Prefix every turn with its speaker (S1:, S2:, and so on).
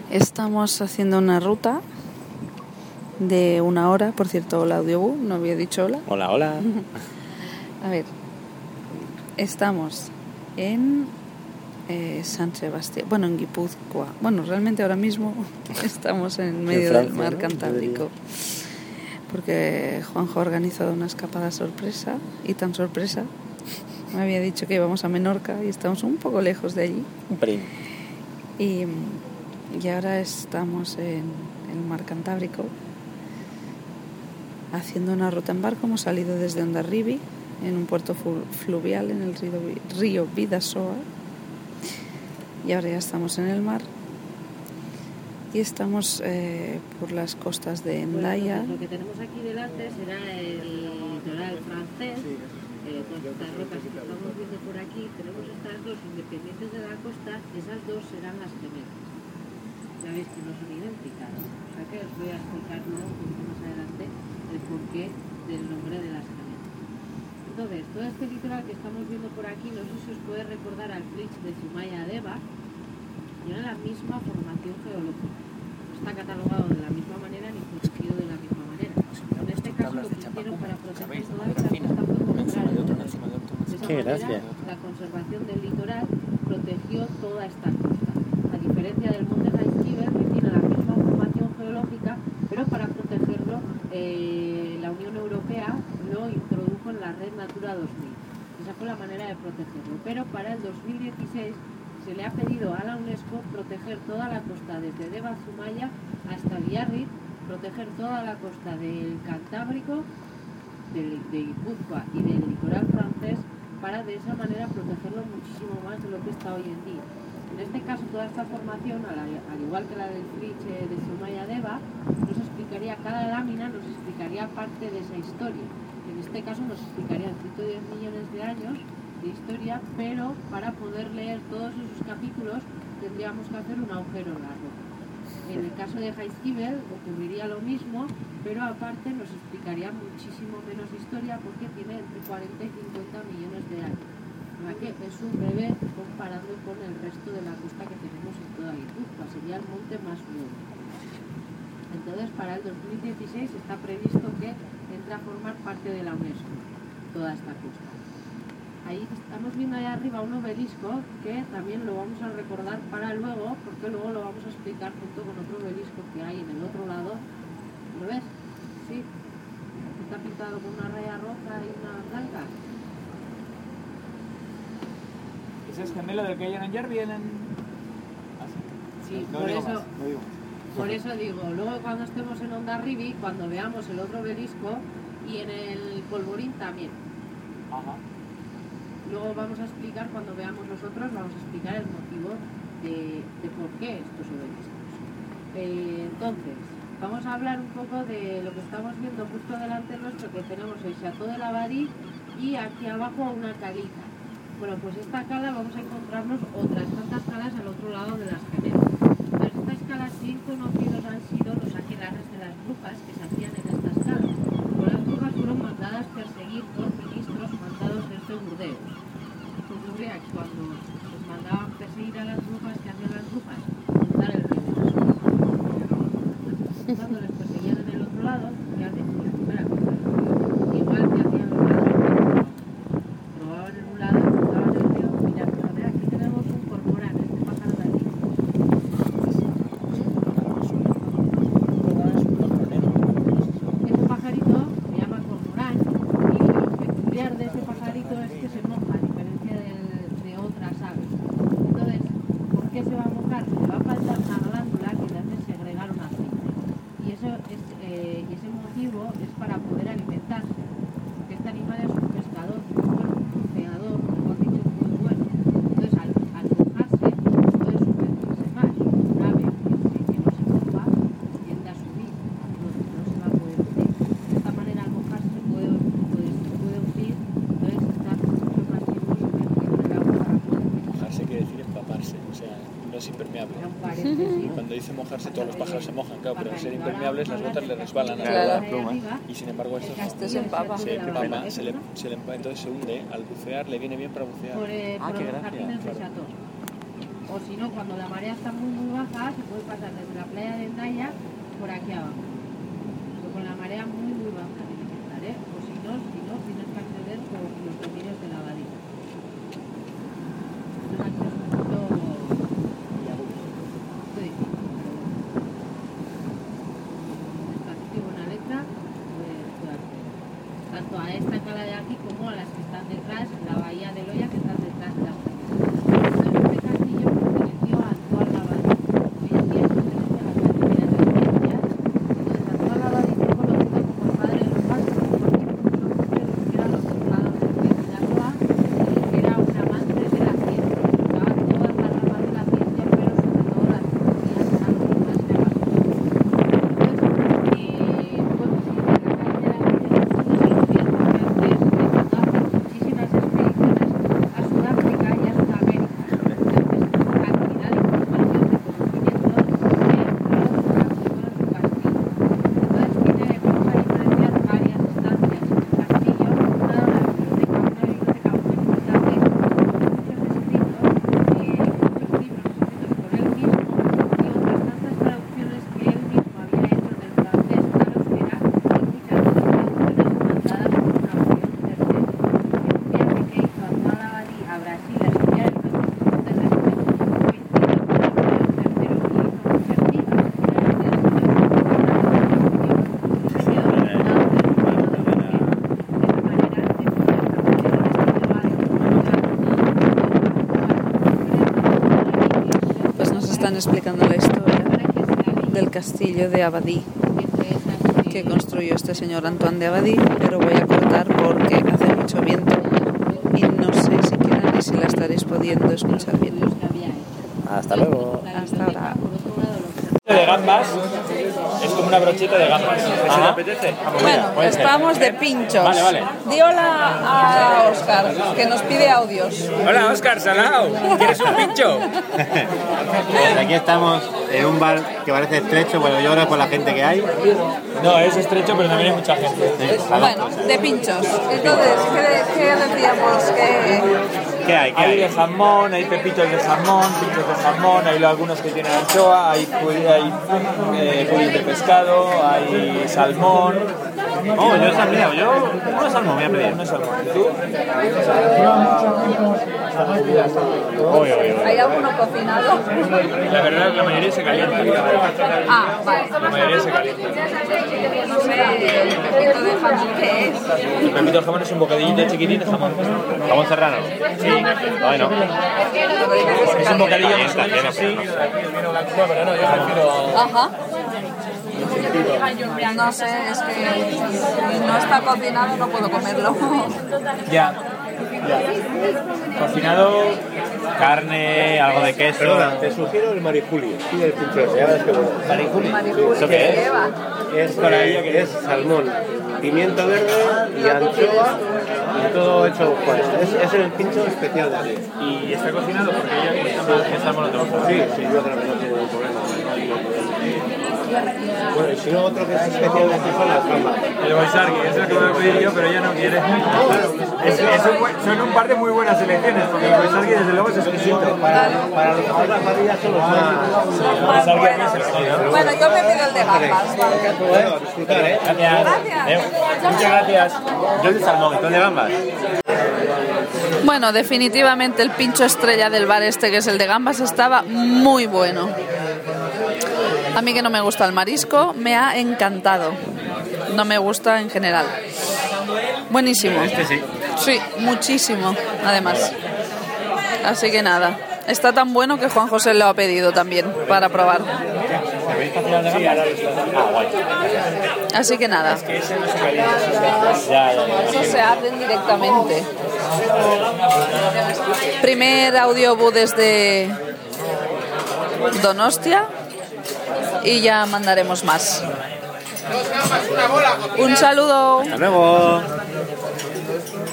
S1: Estamos haciendo una ruta de 1 hora. Por cierto, hola Audiobook, no había dicho hola.
S2: Hola, hola.
S1: A ver, estamos en San Sebastián, bueno, en Guipúzcoa. Bueno, realmente ahora mismo estamos en medio del mar Cantábrico. Porque Juanjo ha organizado una escapada sorpresa, y tan sorpresa. Me había dicho que íbamos a Menorca y estamos un poco lejos de allí.
S2: Un pelín.
S1: Y ahora estamos en el mar Cantábrico haciendo una ruta en barco. Hemos salido desde Hondarribia, en un puerto fluvial en el río Bidasoa, y ahora ya estamos en el mar y estamos por las costas de Hendaya.
S3: Lo que tenemos aquí delante será el litoral francés. Todas estas rocas que estamos viendo por aquí, tenemos estas dos independientes de la costa. Esas dos serán las gemelas. Ya veis que no son idénticas, o sea que os voy a explicar luego un poquito más adelante el porqué del nombre de las gemelas. Entonces, todo este litoral que estamos viendo por aquí, no sé si os puede recordar al Flix de Zumaya-Deva, tiene la misma formación geológica. No está catalogado de la misma manera ni protegido de la misma manera. En este caso, lo que hicieron para proteger toda esta costa fue contrario. De esa manera, la conservación del litoral protegió toda esta costa. A diferencia del monte Jaizkibel, que tiene la misma formación geológica, pero para protegerlo, la Unión Europea lo introdujo en la Red Natura 2000. Esa fue la manera de protegerlo. Pero para el 2016 se le ha pedido a la UNESCO proteger toda la costa desde Deva Zumaya hasta Biarritz, proteger toda la costa del Cantábrico, de Guipúzcoa y del litoral francés, para de esa manera protegerlo muchísimo más de lo que está hoy en día. En este caso, toda esta formación, al igual que la del Flix de Zumaya-Deva, nos explicaría, cada lámina nos explicaría parte de esa historia. En este caso nos explicaría 110 millones de años de historia, pero para poder leer todos esos capítulos tendríamos que hacer un agujero en la roca. En el caso de Jaizkibel ocurriría lo mismo, pero aparte nos explicaría muchísimo menos historia porque tiene entre 40 y 50 millones de años. Que es un bebé comparando con el resto de la costa que tenemos en toda Guipúzcoa, sería el monte más nuevo. Entonces, para el 2016 está previsto que entre a formar parte de la UNESCO, toda esta costa. Ahí estamos viendo allá arriba un obelisco que también lo vamos a recordar para luego, porque luego lo vamos a explicar junto con otro obelisco que hay en el otro lado. ¿Lo ves? Sí. Está pintado con una raya roja y una blanca.
S4: ¿Ese es gemelo del que hay en Hondarribia? Vienen...
S3: Sí,
S4: no
S3: por eso digo, luego cuando estemos en Hondarribia, cuando veamos el otro obelisco y en el Polvorín también.
S4: Ajá.
S3: Luego vamos a explicar, cuando veamos nosotros, vamos a explicar el motivo de por qué estos obeliscos. Entonces, vamos a hablar un poco de lo que estamos viendo justo delante nuestro, que tenemos el Chateau de la Badie y aquí abajo una calita. Bueno, pues esta cala vamos a encontrarnos otras tantas calas al otro lado de las gemelas. Entonces, estas calas bien conocidos han sido los aquelarres de las brujas que se hacían en estas calas. Pues las brujas fueron mandadas a perseguir por ministros mandados desde Burdeos. Esto ocurría que cuando les mandaban perseguir a las brujas, ¿qué hacían las brujas? Montar el río. Cuando les perseguían en el otro lado, ¿qué hacían? Era cruzar el río. Igual que hacían los ladrones. Probaban en un lado, cruzaban el río. Mira, fíjate, aquí tenemos un cormorán, este pájaro de aquí. Ese pajarito se llama cormorán y lo peculiar de ese pajarito es que se moja, a diferencia de otras aves. Entonces, ¿por qué se va a mojar? Se le va a faltar una glándula que le hace segregar un aceite. Y ese motivo es para poder alimentarse. Porque este animal es un pescador muy bueno, un buceador, mejor dicho, muy bueno. Entonces, al mojarse, puede sumergirse más. Un ave que no se moja tiende a subir, no se va a poder hundir. De esta manera, al mojarse, se puede hundir, entonces está mucho más tiempo sumergido en el agua para poder vivir.
S2: Mojarse quiere decir empaparse, o sea, no es impermeable.
S3: Era un paréntesis.
S2: Cuando dice mojarse, todos los pájaros se mojan, claro, pero al ser impermeables las gotas le resbalan a
S1: Claro.
S2: la pluma y sin embargo esto
S1: se empapa.
S2: se empapa, se le empapa, entonces se hunde. Al bucear le viene bien para bucear.
S3: Por
S2: qué
S3: los
S2: gracia.
S3: jardines de Chateau. O si no, cuando la marea está muy baja, se puede pasar desde por aquí abajo. Pero con la marea muy, muy baja tiene que estar, ¿eh? O si no, tienes que acceder por los dominios de la abadía. Es un acceso un poquito difícil, pero bueno. Despacito y buena letra, puede acceder. Tanto a esta cala de aquí como a las que están detrás, la bahía de Loya que están detrás de las primeras. Este castillo perteneció a Antoine Lavadí. Hoy en día pertenece a la Academia de las Ciencias. Entonces Antoine Lavadí fue conocido como el padre de los básicos porque incluso muchos que eran los juzgados del rey de Artois, era un amante de la ciencia. Tocaba todas las ramas de la ciencia, pero sobre todo las tecnologías eran los que más le apasionaban. Muchísimas expediciones a Sudáfrica y a Sudamérica. Entonces, cantidad de información, de conocimiento de todo su castillo. Entonces, vamos a diferenciar varias estancias en el castillo. Una de la biblioteca, muy importante, con muchos escritos, muchos libros escritos por él mismo y otras tantas traducciones que él mismo había hecho del francés al euskera y muchas de las traducciones mandadas por Napoleón III. En un viaje que hizo Antoine Lavadí a Brasil a estudiar el conocimiento terrestre, coincidió con Napoleón III y hizo muchas citas. Era el del señor y se quedó fascinado del mundo de esa manera de poder aprender en este lugar.
S1: Pues nos están explicando la historia del castillo de Abadí que construyó este señor Antoine de Abadí, pero voy a cortar porque hace mucho viento y no sé siquiera ni si la estaréis pudiendo escuchar bien.
S5: Hasta luego.
S1: Hasta ahora.
S4: De gambas, es como una brocheta de gambas. ¿Eso te apetece?
S1: Bueno, estamos de pinchos.
S4: Vale.
S1: Di hola a Óscar, que nos pide audios.
S4: Hola, Óscar Salao. ¿Quieres un pincho?
S5: Pues aquí estamos en un bar que parece estrecho, bueno, yo creo por la gente que hay.
S4: No, es estrecho, pero también hay mucha gente.
S1: Bueno, de pinchos. Entonces, ¿qué decíamos?
S5: ¿Qué hay?
S4: Hay de jamón, hay pepitos de jamón, pinchos de jamón, hay algunos que tienen anchoa, hay pudín de pescado, hay salmón.
S5: Oh, yo salmón, uno salmón voy a pedir.
S4: No salmón. ¿Y tú?
S1: ¿Hay alguno cocinado?
S4: La verdad, la mayoría se calienta.
S1: Ah, vale.
S4: La mayoría se calienta.
S1: No sé, el pepito de jamón, ¿qué es?
S4: El pepito de jamón es un bocadillito chiquitín de jamón.
S5: ¿Jamón serrano?
S4: Sí.
S5: Bueno.
S4: Es un bocadillo más o menos así.
S1: Ajá. No sé, es que si no está cocinado no puedo comerlo.
S4: Ya. Cocinado,
S5: Carne, algo de queso.
S6: Perdona, te sugiero el marijuli. Sí, el pincho, ya ves que bueno.
S4: marijuli.
S5: ¿Eso qué es?
S1: lleva?
S6: Es salmón, pimiento verde y anchoa y todo hecho pues. Es el pincho especial de aquí.
S4: Y está cocinado porque ella está monotrópico.
S6: Sí, yo creo que no tiene ningún problema. Bueno, y si no, otro que es especial de aquí son las gambas.
S4: El boisargui, es lo que voy a pedir yo, pero ella no quiere. Son un par de muy buenas elecciones, porque el boisargui desde luego es exquisito.
S6: Para los que las varillas son los más.
S1: Bueno, yo me pido el de gambas, vale.
S6: Bueno, disfrutar, ¿eh?
S1: Gracias.
S4: Muchas gracias.
S5: Yo el de salmón, ¿tú el de gambas?
S1: Bueno, definitivamente el pincho estrella del bar este, que es el de gambas, estaba muy bueno. A mí, que no me gusta el marisco, me ha encantado. No me gusta en general. Buenísimo.
S5: Este sí.
S1: Sí, muchísimo, además. Así que nada, está tan bueno que Juan José lo ha pedido también para probar. Así que nada. Eso se hacen directamente. Primer audiobook desde Donostia y ya mandaremos más. Un saludo.
S5: Hasta luego.